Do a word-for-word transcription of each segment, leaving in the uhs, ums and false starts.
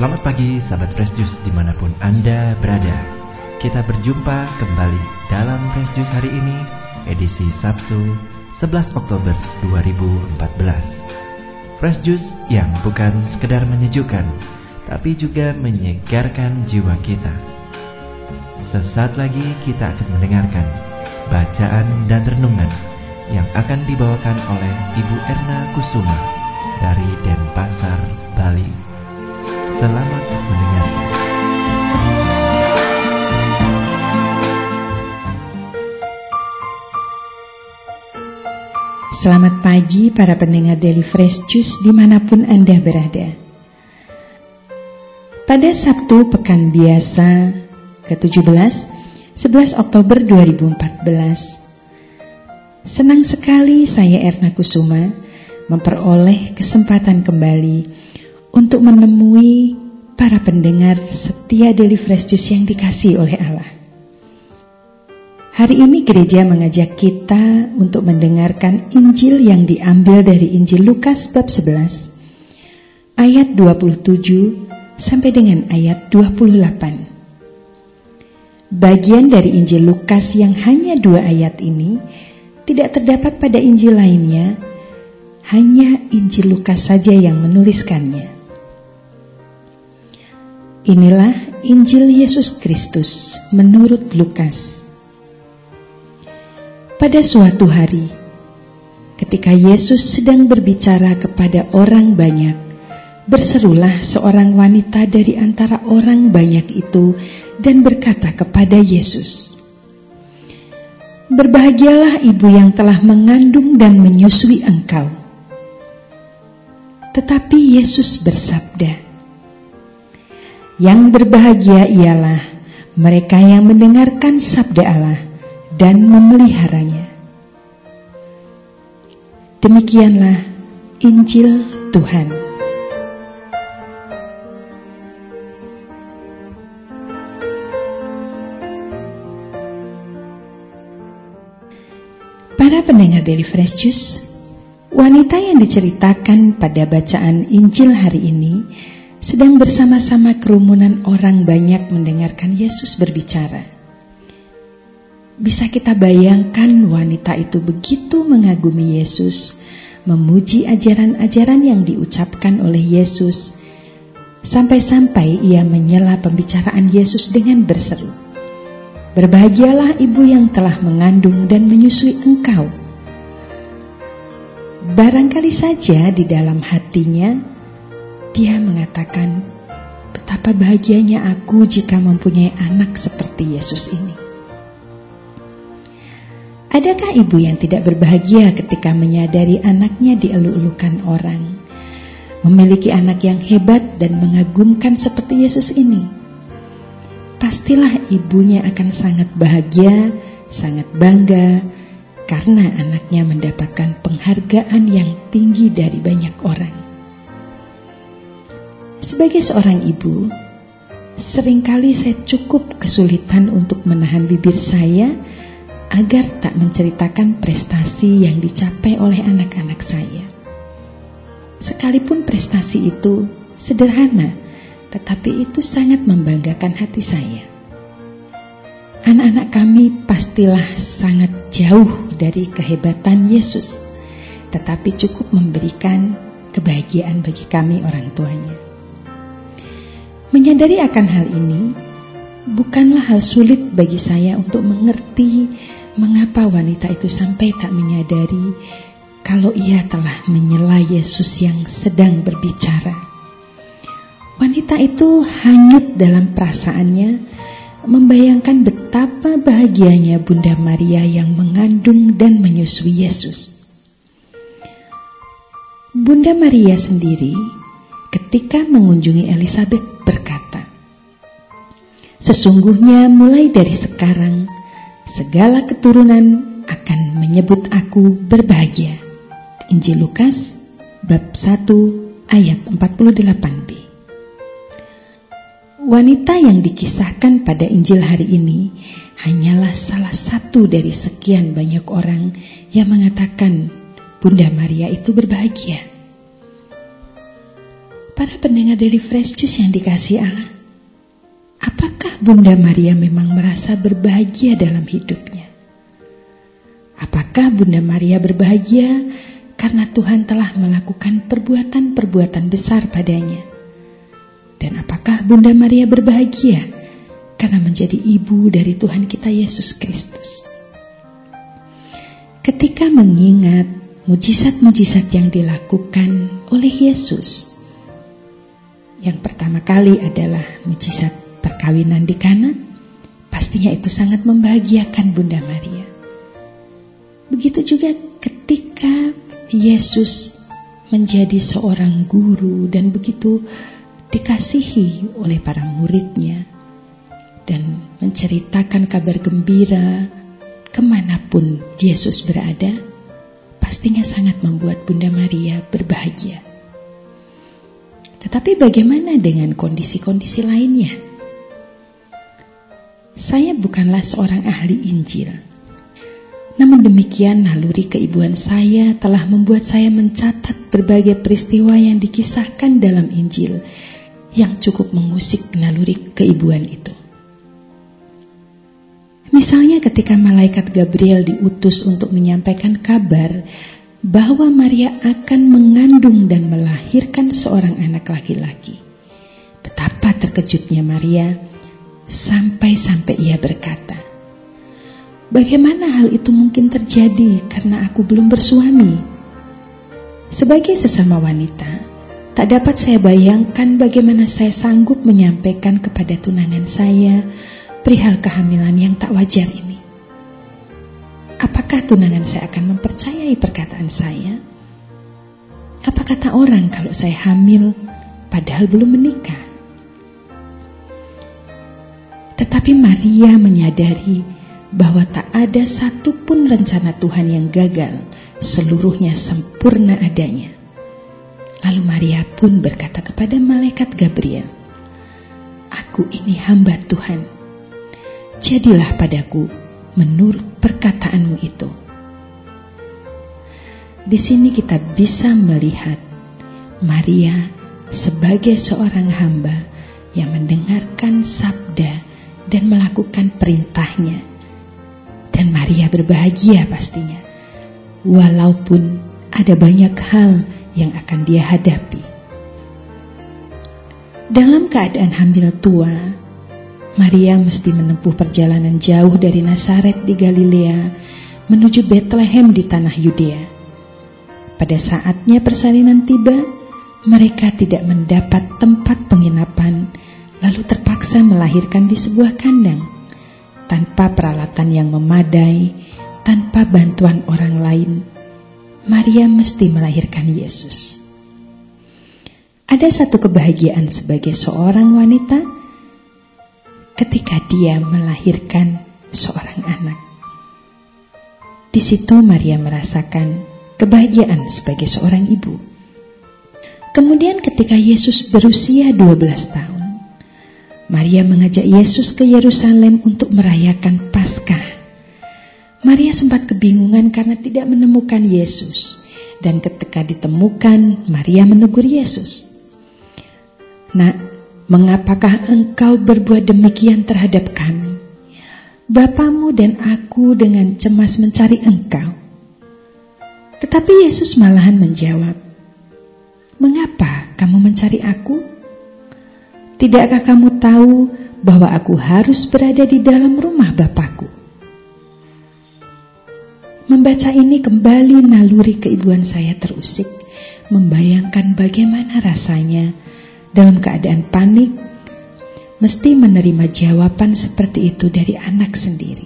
Selamat pagi sahabat Fresh Juice dimanapun Anda berada. Kita berjumpa kembali dalam Fresh Juice hari ini, edisi Sabtu sebelas Oktober dua ribu empat belas. Fresh Juice yang bukan sekedar menyejukkan, tapi juga menyegarkan jiwa kita. Sesaat lagi kita akan mendengarkan bacaan dan renungan yang akan dibawakan oleh Ibu Erna Kusuma dari Denpasar, Bali. Selamat mendengarkan. Selamat pagi para pendengar Daily Fresh Juice dimanapun Anda berada. Pada Sabtu Pekan Biasa ke tujuh belas, sebelas Oktober dua ribu empat belas, senang sekali saya Erna Kusuma memperoleh kesempatan kembali untuk menemui para pendengar setia Daily Fresh Juice yang dikasihi oleh Allah. Hari ini gereja mengajak kita untuk mendengarkan Injil yang diambil dari Injil Lukas bab sebelas, ayat dua puluh tujuh sampai dengan ayat dua puluh delapan. Bagian dari Injil Lukas yang hanya dua ayat ini tidak terdapat pada Injil lainnya, hanya Injil Lukas saja yang menuliskannya. Inilah Injil Yesus Kristus menurut Lukas. Pada suatu hari, ketika Yesus sedang berbicara kepada orang banyak, berserulah seorang wanita dari antara orang banyak itu dan berkata kepada Yesus, "Berbahagialah ibu yang telah mengandung dan menyusui engkau." Tetapi Yesus bersabda, "Yang berbahagia ialah mereka yang mendengarkan sabda Allah dan memeliharanya." Demikianlah Injil Tuhan. Para pendengar Daily Fresh Juice, wanita yang diceritakan pada bacaan Injil hari ini sedang bersama-sama kerumunan orang banyak mendengarkan Yesus berbicara. Bisa kita bayangkan wanita itu begitu mengagumi Yesus, memuji ajaran-ajaran yang diucapkan oleh Yesus, sampai-sampai ia menyela pembicaraan Yesus dengan berseru, "Berbahagialah ibu yang telah mengandung dan menyusui engkau." Barangkali saja di dalam hatinya dia mengatakan, "Betapa bahagianya aku jika mempunyai anak seperti Yesus ini." Adakah ibu yang tidak berbahagia ketika menyadari anaknya dieluk-elukan orang, memiliki anak yang hebat dan mengagumkan seperti Yesus ini? Pastilah ibunya akan sangat bahagia, sangat bangga, karena anaknya mendapatkan penghargaan yang tinggi dari banyak orang. Sebagai seorang ibu, seringkali saya cukup kesulitan untuk menahan bibir saya agar tak menceritakan prestasi yang dicapai oleh anak-anak saya. Sekalipun prestasi itu sederhana, tetapi itu sangat membanggakan hati saya. Anak-anak kami pastilah sangat jauh dari kehebatan Yesus, tetapi cukup memberikan kebahagiaan bagi kami orang tuanya. Menyadari akan hal ini bukanlah hal sulit bagi saya untuk mengerti mengapa wanita itu sampai tak menyadari kalau ia telah menyela Yesus yang sedang berbicara. Wanita itu hanyut dalam perasaannya, membayangkan betapa bahagianya Bunda Maria yang mengandung dan menyusui Yesus. Bunda Maria sendiri ketika mengunjungi Elizabeth berkata, "Sesungguhnya mulai dari sekarang segala keturunan akan menyebut aku berbahagia." Injil Lukas bab satu ayat empat puluh delapan b. Wanita yang dikisahkan pada Injil hari ini hanyalah salah satu dari sekian banyak orang yang mengatakan Bunda Maria itu berbahagia. Para pendengar dari Fresh Juice yang dikasihi Allah, apakah Bunda Maria memang merasa berbahagia dalam hidupnya? Apakah Bunda Maria berbahagia karena Tuhan telah melakukan perbuatan-perbuatan besar padanya? Dan apakah Bunda Maria berbahagia karena menjadi ibu dari Tuhan kita Yesus Kristus? Ketika mengingat mujizat-mujizat yang dilakukan oleh Yesus, yang pertama kali adalah mujizat perkawinan di Kana, pastinya itu sangat membahagiakan Bunda Maria. Begitu juga ketika Yesus menjadi seorang guru dan begitu dikasihi oleh para muridnya dan menceritakan kabar gembira kemanapun Yesus berada, pastinya sangat membuat Bunda Maria berbahagia. Tetapi bagaimana dengan kondisi-kondisi lainnya? Saya bukanlah seorang ahli Injil. Namun demikian naluri keibuan saya telah membuat saya mencatat berbagai peristiwa yang dikisahkan dalam Injil yang cukup mengusik naluri keibuan itu. Misalnya ketika malaikat Gabriel diutus untuk menyampaikan kabar bahwa Maria akan mengandung dan melahirkan seorang anak laki-laki. Betapa terkejutnya Maria sampai-sampai ia berkata, "Bagaimana hal itu mungkin terjadi karena aku belum bersuami?" Sebagai sesama wanita, tak dapat saya bayangkan bagaimana saya sanggup menyampaikan kepada tunangan saya perihal kehamilan yang tak wajar ini. Apakah tunangan saya akan mempercayai perkataan saya? Apa kata orang kalau saya hamil padahal belum menikah? Tetapi Maria menyadari bahwa tak ada satupun rencana Tuhan yang gagal, seluruhnya sempurna adanya. Lalu Maria pun berkata kepada malaikat Gabriel, "Aku ini hamba Tuhan, jadilah padaku menurut perkataanmu itu." Di sini kita bisa melihat Maria sebagai seorang hamba yang mendengarkan sabda dan melakukan perintahnya. Dan Maria berbahagia pastinya, walaupun ada banyak hal yang akan dia hadapi. Dalam keadaan hamil tua, Maria mesti menempuh perjalanan jauh dari Nazaret di Galilea menuju Bethlehem di tanah Yudea. Pada saatnya persalinan tiba, mereka tidak mendapat tempat penginapan, lalu terpaksa melahirkan di sebuah kandang, tanpa peralatan yang memadai, tanpa bantuan orang lain. Maria mesti melahirkan Yesus. Ada satu kebahagiaan sebagai seorang wanita ketika dia melahirkan seorang anak. Di situ Maria merasakan kebahagiaan sebagai seorang ibu. Kemudian ketika Yesus berusia dua belas tahun, Maria mengajak Yesus ke Yerusalem untuk merayakan Paskah. Maria sempat kebingungan karena tidak menemukan Yesus. Dan ketika ditemukan, Maria menegur Yesus. "Nak, mengapakah engkau berbuat demikian terhadap kami? Bapamu dan aku dengan cemas mencari engkau." Tetapi Yesus malahan menjawab, "Mengapa kamu mencari aku? Tidakkah kamu tahu bahwa aku harus berada di dalam rumah Bapakku?" Membaca ini kembali naluri keibuan saya terusik, membayangkan bagaimana rasanya dalam keadaan panik, mesti menerima jawaban seperti itu dari anak sendiri.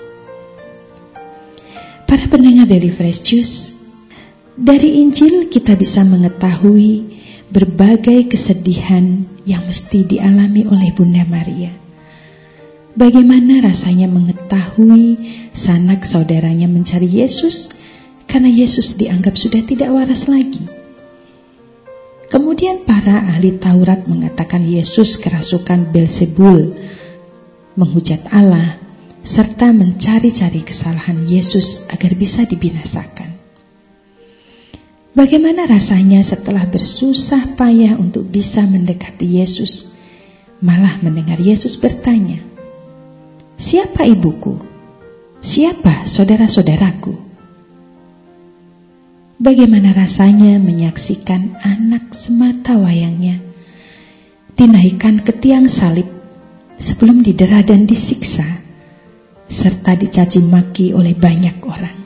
Para pendengar dari Fresh Juice, dari Injil kita bisa mengetahui berbagai kesedihan yang mesti dialami oleh Bunda Maria. Bagaimana rasanya mengetahui sanak saudaranya mencari Yesus karena Yesus dianggap sudah tidak waras lagi. Kemudian para ahli Taurat mengatakan Yesus kerasukan Beelzebul, menghujat Allah, serta mencari-cari kesalahan Yesus agar bisa dibinasakan. Bagaimana rasanya setelah bersusah payah untuk bisa mendekati Yesus, malah mendengar Yesus bertanya, "Siapa ibuku? Siapa saudara-saudaraku?" Bagaimana rasanya menyaksikan anak semata wayangnya dinaikkan ke tiang salib sebelum didera dan disiksa, serta dicaci maki oleh banyak orang.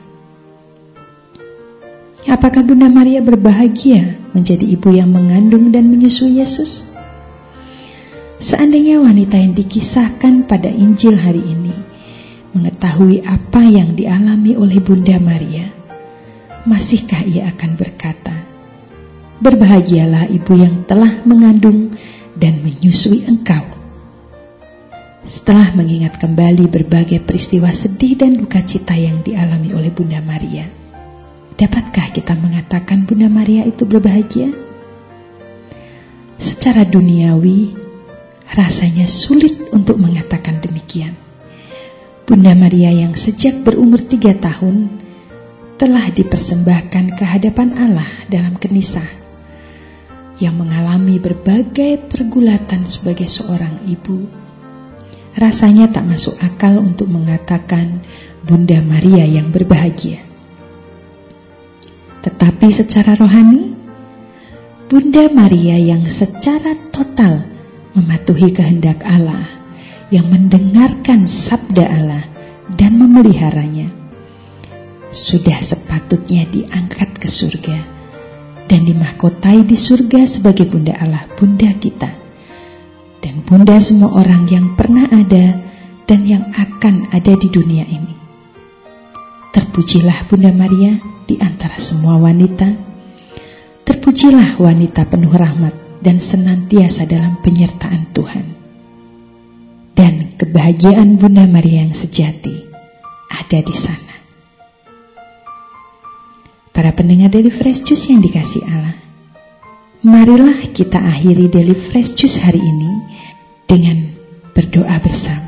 Apakah Bunda Maria berbahagia menjadi ibu yang mengandung dan menyusui Yesus? Seandainya wanita yang dikisahkan pada Injil hari ini mengetahui apa yang dialami oleh Bunda Maria, masihkah ia akan berkata, "Berbahagialah ibu yang telah mengandung dan menyusui engkau"? Setelah mengingat kembali berbagai peristiwa sedih dan duka cita yang dialami oleh Bunda Maria, dapatkah kita mengatakan Bunda Maria itu berbahagia? Secara duniawi, rasanya sulit untuk mengatakan demikian. Bunda Maria yang sejak berumur tiga tahun telah dipersembahkan ke hadapan Allah dalam kenisah, yang mengalami berbagai pergulatan sebagai seorang ibu, rasanya tak masuk akal untuk mengatakan Bunda Maria yang berbahagia. Tetapi secara rohani, Bunda Maria yang secara total mematuhi kehendak Allah, yang mendengarkan sabda Allah dan memeliharanya, sudah sepatutnya diangkat ke surga dan dimahkotai di surga sebagai Bunda Allah, Bunda kita, dan Bunda semua orang yang pernah ada dan yang akan ada di dunia ini. Terpujilah Bunda Maria di antara semua wanita. Terpujilah wanita penuh rahmat dan senantiasa dalam penyertaan Tuhan. Dan kebahagiaan Bunda Maria yang sejati ada di sana. Para pendengar Daily Fresh Juice yang dikasihi Allah, marilah kita akhiri Daily Fresh Juice hari ini dengan berdoa bersama.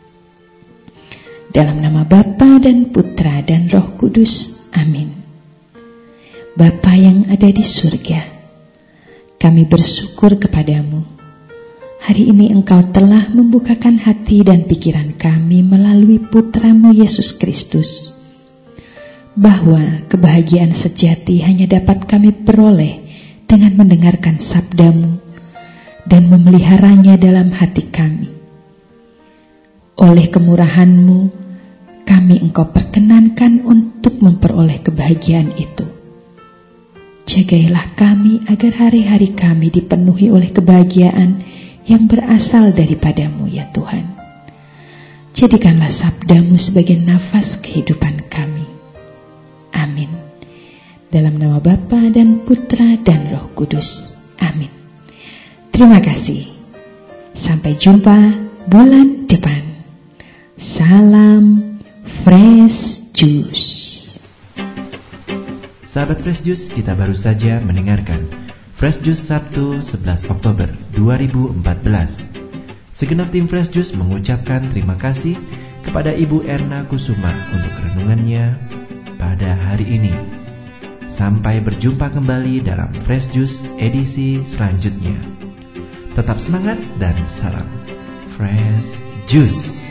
Dalam nama Bapa dan Putra dan Roh Kudus, amin. Bapa yang ada di surga, kami bersyukur kepadamu. Hari ini Engkau telah membukakan hati dan pikiran kami melalui Putramu Yesus Kristus, bahwa kebahagiaan sejati hanya dapat kami peroleh dengan mendengarkan sabdamu dan memeliharanya dalam hati kami. Oleh kemurahan-Mu, kami Engkau perkenankan untuk memperoleh kebahagiaan itu. Jagailah kami agar hari-hari kami dipenuhi oleh kebahagiaan yang berasal daripadamu, ya Tuhan. Jadikanlah sabdamu sebagai nafas kehidupan kami. Amin. Dalam nama Bapa dan Putra dan Roh Kudus. Amin. Terima kasih. Sampai jumpa bulan depan. Salam Fresh Juice. Sahabat Fresh Juice, kita baru saja mendengarkan Fresh Juice Sabtu sebelas Oktober dua ribu empat belas. Segenap tim Fresh Juice mengucapkan terima kasih kepada Ibu Erna Kusuma untuk renungannya pada hari ini. Sampai berjumpa kembali dalam Fresh Juice edisi selanjutnya. Tetap semangat dan salam Fresh Juice.